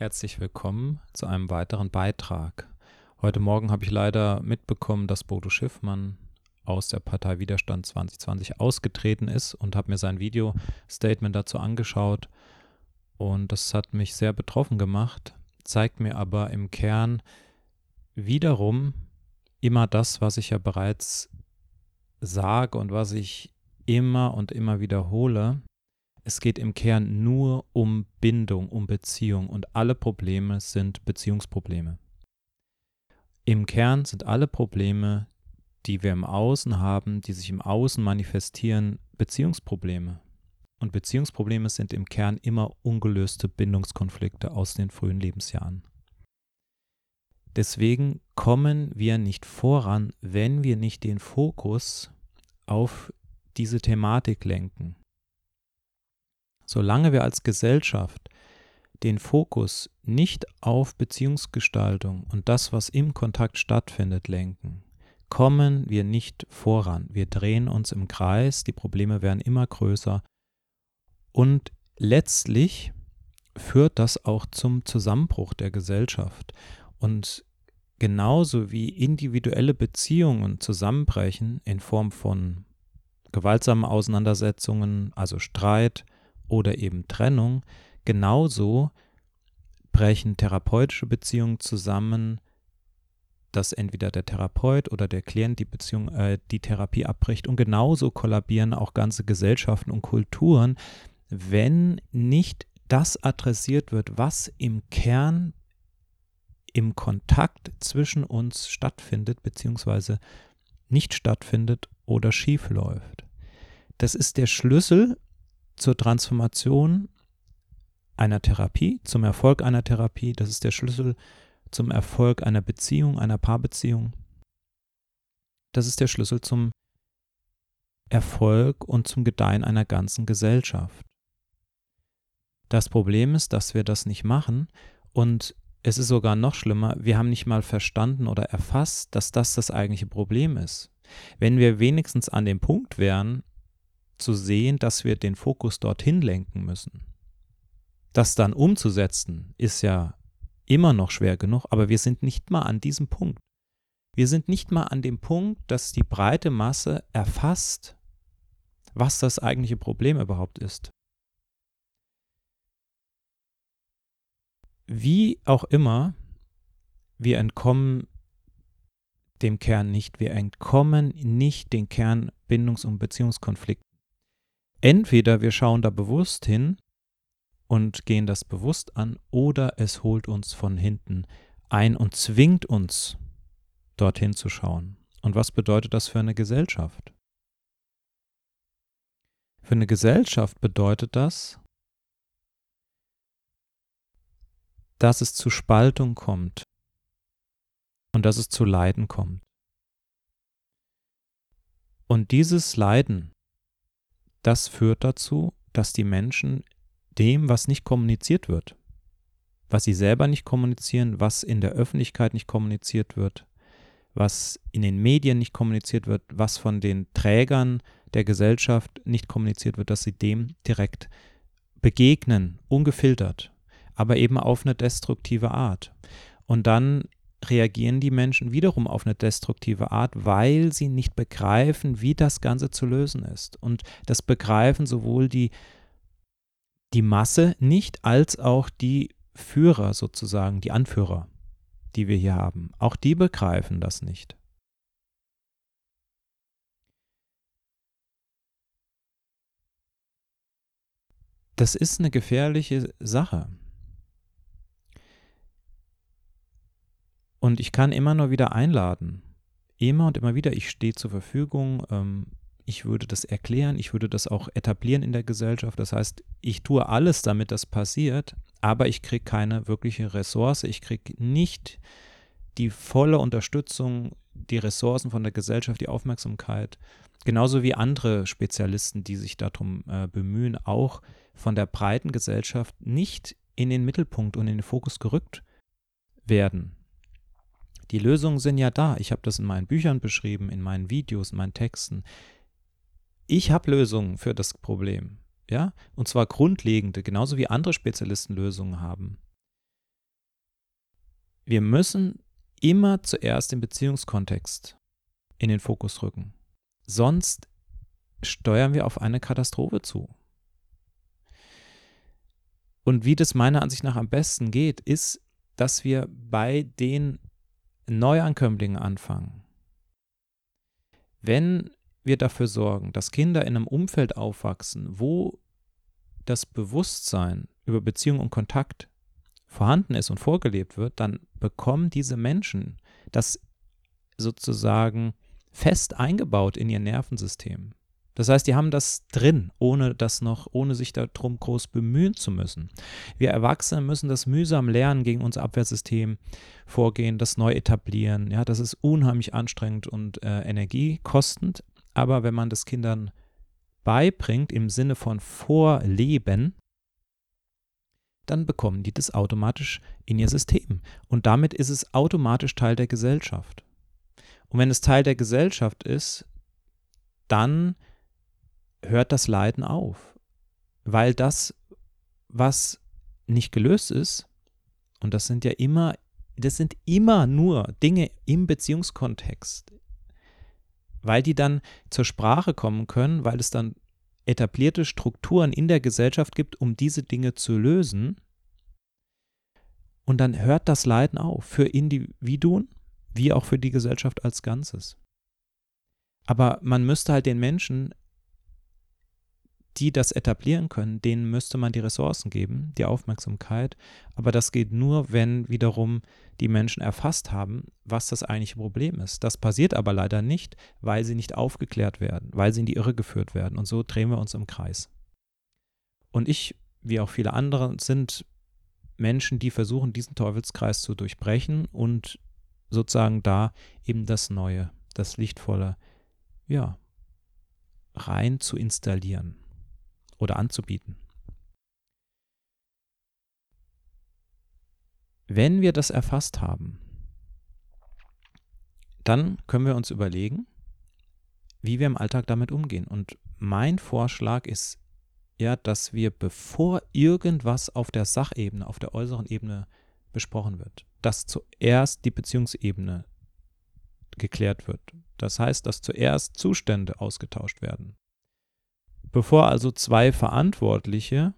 Herzlich willkommen zu einem weiteren Beitrag. Heute Morgen habe ich leider mitbekommen, dass Bodo Schiffmann aus der Partei Widerstand 2020 ausgetreten ist und habe mir sein Video-Statement dazu angeschaut. Und das hat mich sehr betroffen gemacht, zeigt mir aber im Kern wiederum immer das, was ich ja bereits sage und was ich immer und immer wiederhole. Es geht im Kern nur um Bindung, um Beziehung und alle Probleme sind Beziehungsprobleme. Im Kern sind alle Probleme, die wir im Außen haben, die sich im Außen manifestieren, Beziehungsprobleme. Und Beziehungsprobleme sind im Kern immer ungelöste Bindungskonflikte aus den frühen Lebensjahren. Deswegen kommen wir nicht voran, wenn wir nicht den Fokus auf diese Thematik lenken. Solange wir als Gesellschaft den Fokus nicht auf Beziehungsgestaltung und das, was im Kontakt stattfindet, lenken, kommen wir nicht voran. Wir drehen uns im Kreis, die Probleme werden immer größer und letztlich führt das auch zum Zusammenbruch der Gesellschaft. Und genauso wie individuelle Beziehungen zusammenbrechen in Form von gewaltsamen Auseinandersetzungen, also Streit, oder eben Trennung, genauso brechen therapeutische Beziehungen zusammen, dass entweder der Therapeut oder der Klient die Therapie abbricht, und genauso kollabieren auch ganze Gesellschaften und Kulturen, wenn nicht das adressiert wird, was im Kern im Kontakt zwischen uns stattfindet, beziehungsweise nicht stattfindet oder schief läuft. Das ist der Schlüssel zur Transformation einer Therapie, zum Erfolg einer Therapie. Das ist der Schlüssel zum Erfolg einer Beziehung, einer Paarbeziehung. Das ist der Schlüssel zum Erfolg und zum Gedeihen einer ganzen Gesellschaft. Das Problem ist, dass wir das nicht machen, und es ist sogar noch schlimmer, wir haben nicht mal verstanden oder erfasst, dass das eigentliche Problem ist. Wenn wir wenigstens an dem Punkt wären, zu sehen, dass wir den Fokus dorthin lenken müssen. Das dann umzusetzen, ist ja immer noch schwer genug, aber wir sind nicht mal an diesem Punkt. Wir sind nicht mal an dem Punkt, dass die breite Masse erfasst, was das eigentliche Problem überhaupt ist. Wie auch immer, wir entkommen dem Kern nicht. Wir entkommen nicht den Kernbindungs- und Beziehungskonflikten. Entweder wir schauen da bewusst hin und gehen das bewusst an, oder es holt uns von hinten ein und zwingt uns, dorthin zu schauen. Und was bedeutet das für eine Gesellschaft? Für eine Gesellschaft bedeutet das, dass es zu Spaltung kommt und dass es zu Leiden kommt. Und dieses Leiden, das führt dazu, dass die Menschen dem, was nicht kommuniziert wird, was sie selber nicht kommunizieren, was in der Öffentlichkeit nicht kommuniziert wird, was in den Medien nicht kommuniziert wird, was von den Trägern der Gesellschaft nicht kommuniziert wird, dass sie dem direkt begegnen, ungefiltert, aber eben auf eine destruktive Art. Und dann reagieren die Menschen wiederum auf eine destruktive Art, weil sie nicht begreifen, wie das Ganze zu lösen ist. Und das begreifen sowohl die Masse nicht, als auch die Führer sozusagen, die Anführer, die wir hier haben. Auch die begreifen das nicht. Das ist eine gefährliche Sache. Und ich kann immer nur wieder einladen, immer und immer wieder, ich stehe zur Verfügung, ich würde das erklären, ich würde das auch etablieren in der Gesellschaft. Das heißt, ich tue alles, damit das passiert, aber ich kriege keine wirkliche Ressource, ich kriege nicht die volle Unterstützung, die Ressourcen von der Gesellschaft, die Aufmerksamkeit, genauso wie andere Spezialisten, die sich darum bemühen, auch von der breiten Gesellschaft nicht in den Mittelpunkt und in den Fokus gerückt werden. Die Lösungen sind ja da. Ich habe das in meinen Büchern beschrieben, in meinen Videos, in meinen Texten. Ich habe Lösungen für das Problem, ja, und zwar grundlegende, genauso wie andere Spezialisten Lösungen haben. Wir müssen immer zuerst den Beziehungskontext in den Fokus rücken. Sonst steuern wir auf eine Katastrophe zu. Und wie das meiner Ansicht nach am besten geht, ist, dass wir bei den Neuankömmlingen anfangen. Wenn wir dafür sorgen, dass Kinder in einem Umfeld aufwachsen, wo das Bewusstsein über Beziehung und Kontakt vorhanden ist und vorgelebt wird, dann bekommen diese Menschen das sozusagen fest eingebaut in ihr Nervensystem. Das heißt, die haben das drin, ohne sich darum groß bemühen zu müssen. Wir Erwachsene müssen das mühsam lernen, gegen unser Abwehrsystem vorgehen, das neu etablieren. Ja, das ist unheimlich anstrengend und energiekostend. Aber wenn man das Kindern beibringt, im Sinne von Vorleben, dann bekommen die das automatisch in ihr System. Und damit ist es automatisch Teil der Gesellschaft. Und wenn es Teil der Gesellschaft ist, dann hört das Leiden auf. Weil das, was nicht gelöst ist, und das sind immer nur Dinge im Beziehungskontext, weil die dann zur Sprache kommen können, weil es dann etablierte Strukturen in der Gesellschaft gibt, um diese Dinge zu lösen. Und dann hört das Leiden auf, für Individuen wie auch für die Gesellschaft als Ganzes. Aber man müsste halt den Menschen, die das etablieren können, denen müsste man die Ressourcen geben, die Aufmerksamkeit. Aber das geht nur, wenn wiederum die Menschen erfasst haben, was das eigentliche Problem ist. Das passiert aber leider nicht, weil sie nicht aufgeklärt werden, weil sie in die Irre geführt werden. Und so drehen wir uns im Kreis. Und ich, wie auch viele andere, sind Menschen, die versuchen, diesen Teufelskreis zu durchbrechen und sozusagen da eben das Neue, das Lichtvolle, ja, rein zu installieren oder anzubieten. Wenn wir das erfasst haben, dann können wir uns überlegen, wie wir im Alltag damit umgehen. Und mein Vorschlag ist ja, dass wir, bevor irgendwas auf der Sachebene, auf der äußeren Ebene besprochen wird, dass zuerst die Beziehungsebene geklärt wird. Das heißt, dass zuerst Zustände ausgetauscht werden. Bevor also zwei Verantwortliche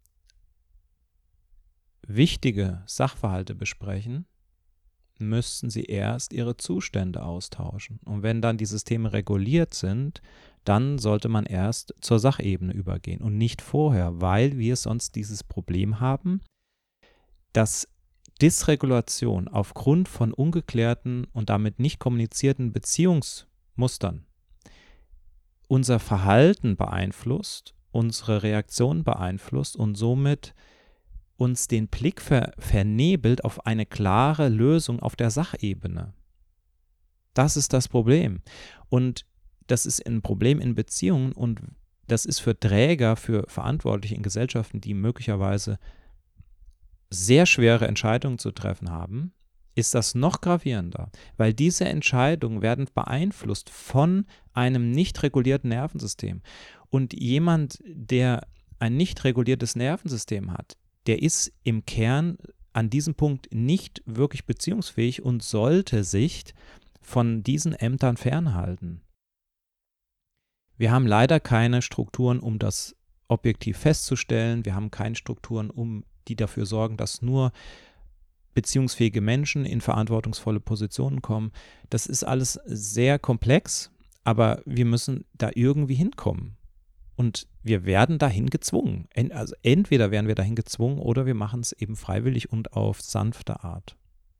wichtige Sachverhalte besprechen, müssten sie erst ihre Zustände austauschen. Und wenn dann die Systeme reguliert sind, dann sollte man erst zur Sachebene übergehen und nicht vorher, weil wir sonst dieses Problem haben, dass Dysregulation aufgrund von ungeklärten und damit nicht kommunizierten Beziehungsmustern unser Verhalten beeinflusst, unsere Reaktion beeinflusst und somit uns den Blick vernebelt auf eine klare Lösung auf der Sachebene. Das ist das Problem. Und das ist ein Problem in Beziehungen und das ist für Träger, für Verantwortliche in Gesellschaften, die möglicherweise sehr schwere Entscheidungen zu treffen haben, ist das noch gravierender, weil diese Entscheidungen werden beeinflusst von einem nicht regulierten Nervensystem. Und jemand, der ein nicht reguliertes Nervensystem hat, der ist im Kern an diesem Punkt nicht wirklich beziehungsfähig und sollte sich von diesen Ämtern fernhalten. Wir haben leider keine Strukturen, um das objektiv festzustellen. Wir haben keine Strukturen, die dafür sorgen, dass nur beziehungsfähige Menschen in verantwortungsvolle Positionen kommen. Das ist alles sehr komplex, aber wir müssen da irgendwie hinkommen. Und wir werden dahin gezwungen. Also entweder werden wir dahin gezwungen oder wir machen es eben freiwillig und auf sanfte Art.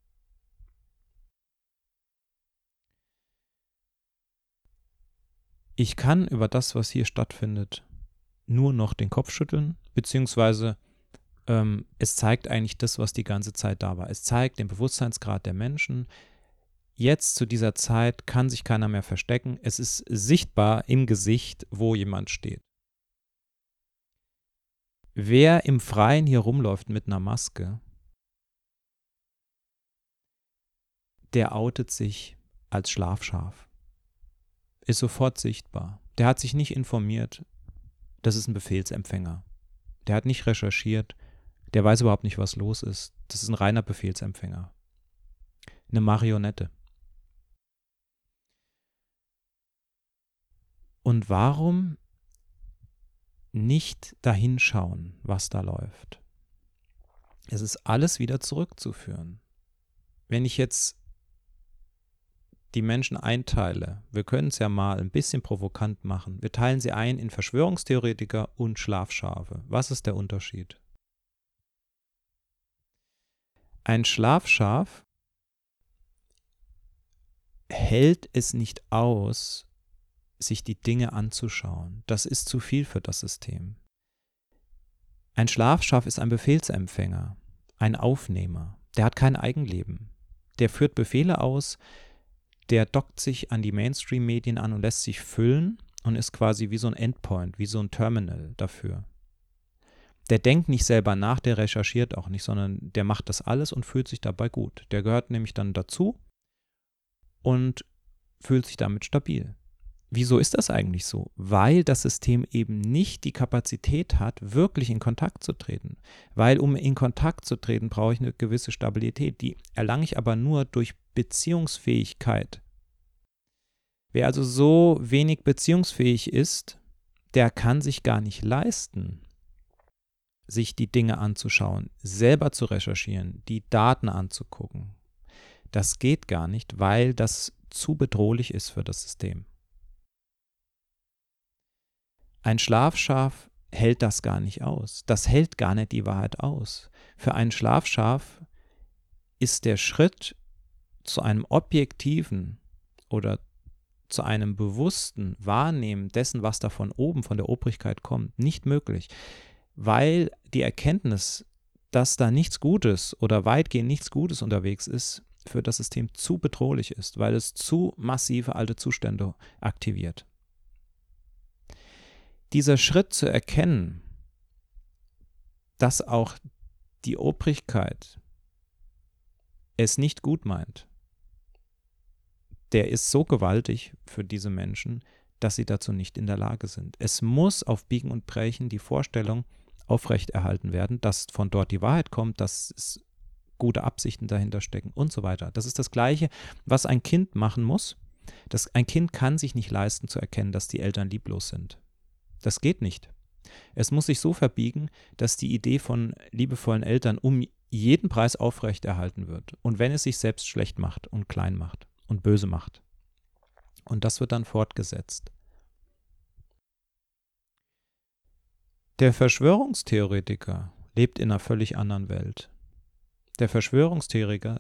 Ich kann über das, was hier stattfindet, nur noch den Kopf schütteln, beziehungsweise es zeigt eigentlich das, was die ganze Zeit da war. Es zeigt den Bewusstseinsgrad der Menschen. Jetzt zu dieser Zeit kann sich keiner mehr verstecken. Es ist sichtbar im Gesicht, wo jemand steht. Wer im Freien hier rumläuft mit einer Maske, der outet sich als Schlafschaf. Ist sofort sichtbar. Der hat sich nicht informiert. Das ist ein Befehlsempfänger. Der hat nicht recherchiert. Der weiß überhaupt nicht, was los ist. Das ist ein reiner Befehlsempfänger. eine Marionette. Und warum nicht dahin schauen, was da läuft? Es ist alles wieder zurückzuführen. Wenn ich jetzt die Menschen einteile, wir können es ja mal ein bisschen provokant machen, wir teilen sie ein in Verschwörungstheoretiker und Schlafschafe. Was ist der Unterschied? Ein Schlafschaf hält es nicht aus, sich die Dinge anzuschauen. Das ist zu viel für das System. Ein Schlafschaf ist ein Befehlsempfänger, ein Aufnehmer. Der hat kein Eigenleben. Der führt Befehle aus, der dockt sich an die Mainstream-Medien an und lässt sich füllen und ist quasi wie so ein Endpoint, wie so ein Terminal dafür. Der denkt nicht selber nach, der recherchiert auch nicht, sondern der macht das alles und fühlt sich dabei gut. Der gehört nämlich dann dazu und fühlt sich damit stabil. Wieso ist das eigentlich so? Weil das System eben nicht die Kapazität hat, wirklich in Kontakt zu treten. Weil um in Kontakt zu treten, brauche ich eine gewisse Stabilität. Die erlange ich aber nur durch Beziehungsfähigkeit. Wer also so wenig beziehungsfähig ist, der kann sich gar nicht leisten, sich die Dinge anzuschauen, selber zu recherchieren, die Daten anzugucken. Das geht gar nicht, weil das zu bedrohlich ist für das System. Ein Schlafschaf hält das gar nicht aus. Das hält gar nicht die Wahrheit aus. Für ein Schlafschaf ist der Schritt zu einem objektiven oder zu einem bewussten Wahrnehmen dessen, was da von oben, von der Obrigkeit kommt, nicht möglich, weil die Erkenntnis, dass da nichts Gutes oder weitgehend nichts Gutes unterwegs ist, für das System zu bedrohlich ist, weil es zu massive alte Zustände aktiviert. Dieser Schritt zu erkennen, dass auch die Obrigkeit es nicht gut meint, der ist so gewaltig für diese Menschen, dass sie dazu nicht in der Lage sind. Es muss auf Biegen und Brechen die Vorstellung aufrechterhalten werden, dass von dort die Wahrheit kommt, dass es gute Absichten dahinter stecken und so weiter. Das ist das Gleiche, was ein Kind machen muss. Ein Kind kann sich nicht leisten zu erkennen, dass die Eltern lieblos sind. Das geht nicht. Es muss sich so verbiegen, dass die Idee von liebevollen Eltern um jeden Preis aufrechterhalten wird. Und wenn es sich selbst schlecht macht und klein macht und böse macht. Und das wird dann fortgesetzt. Der Verschwörungstheoretiker lebt in einer völlig anderen Welt. Der Verschwörungstheoretiker,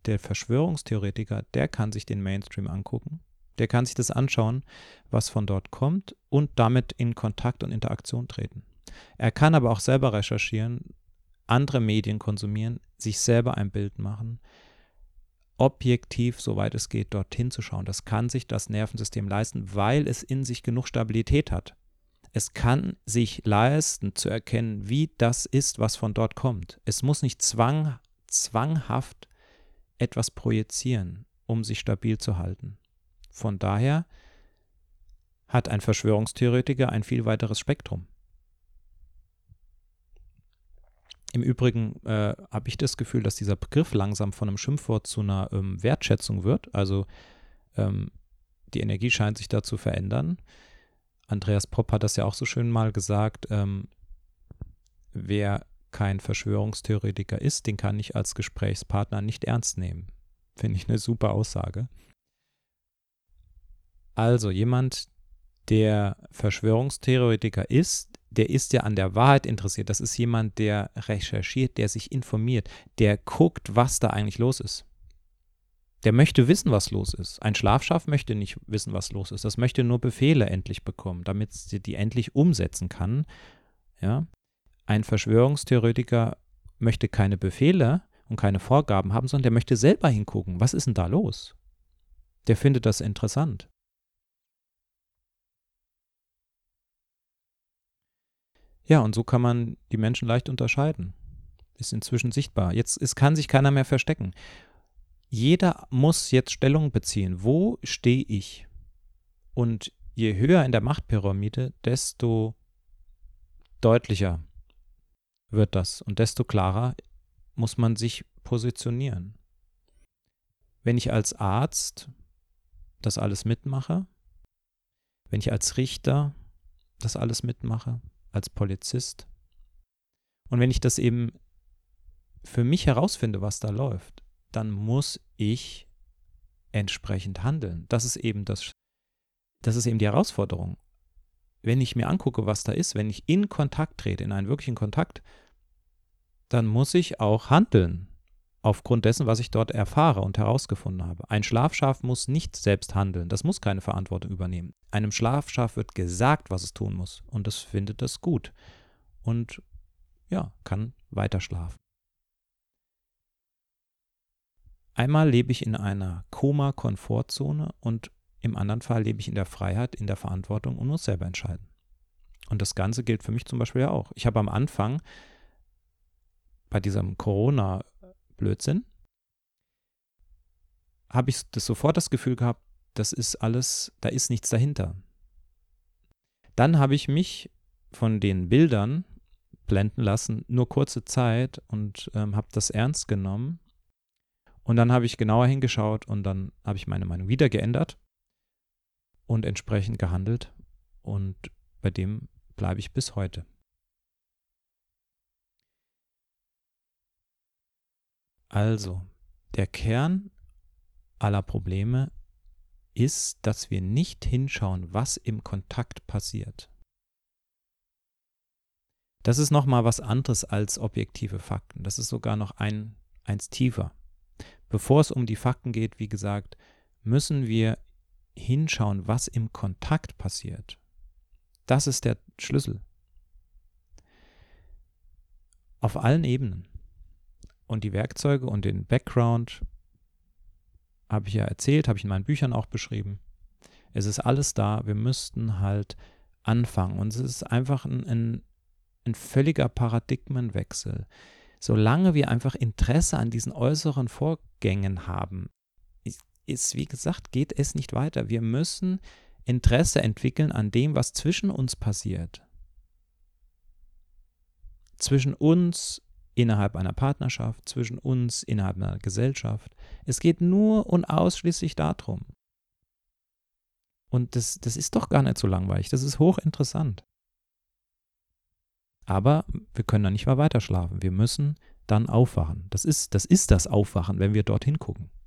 der kann sich den Mainstream angucken. Der kann sich das anschauen, was von dort kommt und damit in Kontakt und Interaktion treten. Er kann aber auch selber recherchieren, andere Medien konsumieren, sich selber ein Bild machen, objektiv, soweit es geht, dorthin zu schauen. Das kann sich das Nervensystem leisten, weil es in sich genug Stabilität hat. Es kann sich leisten zu erkennen, wie das ist, was von dort kommt. Es muss nicht zwanghaft etwas projizieren, um sich stabil zu halten. Von daher hat ein Verschwörungstheoretiker ein viel weiteres Spektrum. Im Übrigen habe ich das Gefühl, dass dieser Begriff langsam von einem Schimpfwort zu einer Wertschätzung wird. Also die Energie scheint sich da zu verändern. Andreas Popp hat das ja auch so schön mal gesagt, wer kein Verschwörungstheoretiker ist, den kann ich als Gesprächspartner nicht ernst nehmen. Finde ich eine super Aussage. Also jemand, der Verschwörungstheoretiker ist, der ist ja an der Wahrheit interessiert. Das ist jemand, der recherchiert, der sich informiert, der guckt, was da eigentlich los ist. Der möchte wissen, was los ist. Ein Schlafschaf möchte nicht wissen, was los ist. Das möchte nur Befehle endlich bekommen, damit sie die endlich umsetzen kann. Ja? Ein Verschwörungstheoretiker möchte keine Befehle und keine Vorgaben haben, sondern der möchte selber hingucken. Was ist denn da los? Der findet das interessant. Ja, und so kann man die Menschen leicht unterscheiden. Ist inzwischen sichtbar. Es kann sich keiner mehr verstecken. Jeder muss jetzt Stellung beziehen. Wo stehe ich? Und je höher in der Machtpyramide, desto deutlicher wird das und desto klarer muss man sich positionieren. wenn ich als Arzt das alles mitmache, wenn ich als Richter das alles mitmache, als Polizist und wenn ich das eben für mich herausfinde, was da läuft, dann muss ich entsprechend handeln. Das ist eben die Herausforderung. Wenn ich mir angucke, was da ist, wenn ich in Kontakt trete, in einen wirklichen Kontakt, dann muss ich auch handeln, aufgrund dessen, was ich dort erfahre und herausgefunden habe. Ein Schlafschaf muss nicht selbst handeln, das muss keine Verantwortung übernehmen. Einem Schlafschaf wird gesagt, was es tun muss und es findet das gut und ja, kann weiter schlafen. Einmal lebe ich in einer Koma-Komfortzone und im anderen Fall lebe ich in der Freiheit, in der Verantwortung und muss selber entscheiden. Und das Ganze gilt für mich zum Beispiel ja auch. Ich habe am Anfang bei diesem Corona-Blödsinn, habe ich sofort das Gefühl gehabt, das ist alles, da ist nichts dahinter. Dann habe ich mich von den Bildern blenden lassen, nur kurze Zeit und habe das ernst genommen. Und dann habe ich genauer hingeschaut und dann habe ich meine Meinung wieder geändert und entsprechend gehandelt. Und bei dem bleibe ich bis heute. Also, der Kern aller Probleme ist, dass wir nicht hinschauen, was im Kontakt passiert. Das ist nochmal was anderes als objektive Fakten. Das ist sogar noch eins tiefer. Bevor es um die Fakten geht, wie gesagt, müssen wir hinschauen, was im Kontakt passiert. Das ist der Schlüssel. Auf allen Ebenen. Und die Werkzeuge und den Background habe ich ja erzählt, habe ich in meinen Büchern auch beschrieben. Es ist alles da, wir müssten halt anfangen. Und es ist einfach ein völliger Paradigmenwechsel. Solange wir einfach Interesse an diesen äußeren Vorgängen haben, wie gesagt, geht es nicht weiter. Wir müssen Interesse entwickeln an dem, was zwischen uns passiert. Zwischen uns innerhalb einer Partnerschaft, zwischen uns innerhalb einer Gesellschaft. Es geht nur und ausschließlich darum. Und das ist doch gar nicht so langweilig, das ist hochinteressant. Aber wir können dann nicht mehr weiter schlafen. Wir müssen dann aufwachen. Das ist das Aufwachen, wenn wir dorthin gucken.